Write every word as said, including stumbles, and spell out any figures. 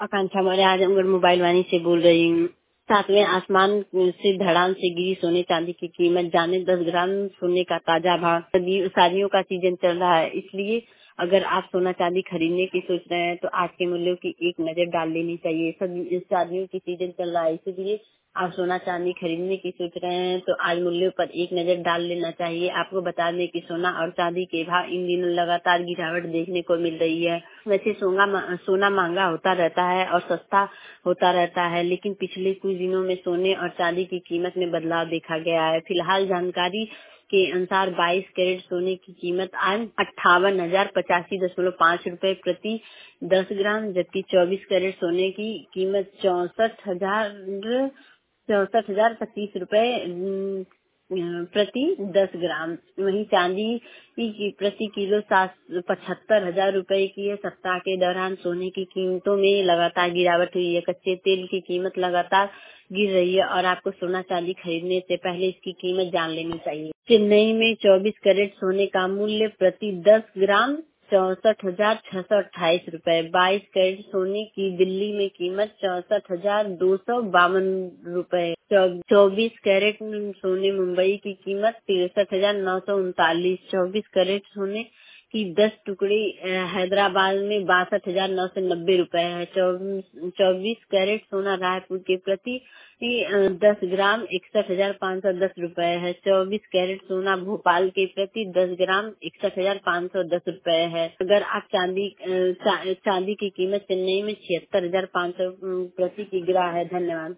आकांक्षा Maurya Azamgarh mobile Vaani से बोल रही हूँ। सातवें आसमान से धड़ाम से गिरी सोने चांदी की कीमत जाने दस ग्राम सोने का ताजा भाव। सदी- शादियों का सीजन चल रहा है, इसलिए अगर आप सोना चांदी खरीदने की सोच रहे हैं तो आज के मूल्यों की एक नजर डाल लेनी चाहिए। सदी- शादियों की सीजन चल रहा है, इसलिए आप सोना चांदी खरीदने की सोच रहे हैं तो आज मूल्यों पर एक नजर डाल लेना चाहिए। आपको बता दें कि सोना और चांदी के भाव इन दिनों लगातार गिरावट देखने को मिल रही है। वैसे सोना सोना महंगा होता रहता है और सस्ता होता रहता है, लेकिन पिछले कुछ दिनों में सोने और चांदी की कीमत में बदलाव देखा गया है। फिलहाल जानकारी के अनुसार बाईस कैरेट सोने की कीमत आज अट्ठावन हजार पचासी दशमलव पाँच रूपए प्रति दस ग्राम, जबकि चौबीस कैरेट सोने की कीमत चौसठ हजार चौसठ हजार पच्चीस रूपए प्रति दस ग्राम। वहीं चांदी की प्रति किलो सात पचहत्तर हजार रूपए की है। सप्ताह के दौरान सोने की कीमतों में लगातार गिरावट हुई है। कच्चे तेल की कीमत लगातार गिर रही है और आपको सोना चांदी खरीदने से पहले इसकी कीमत जान लेनी चाहिए। चेन्नई में चौबीस कैरेट सोने का मूल्य प्रति दस ग्राम चौसठ हजार छह सौ अट्ठाईस रूपए। बाईस कैरेट सोने की दिल्ली में कीमत चौसठ हजार दो सौ बावन रूपए। चौबीस कैरेट सोने मुंबई की कीमत तिरसठ हजार नौ सौ उनतालीस। चौबीस कैरेट सोने की दस टुकड़ी हैदराबाद में बासठ हजार नौ सौ नब्बे रूपए है। चौबीस कैरेट सोना रायपुर के प्रति दस ग्राम इकसठ हजार पाँच सौ दस रूपए है। चौबीस कैरेट सोना भोपाल के प्रति दस ग्राम इकसठ हजार पाँच सौ दस रूपए है। अगर आप चांदी चा, चांदी की कीमत चेन्नई में छिहत्तर हजार पाँच सौ प्रति की गिरा है। धन्यवाद।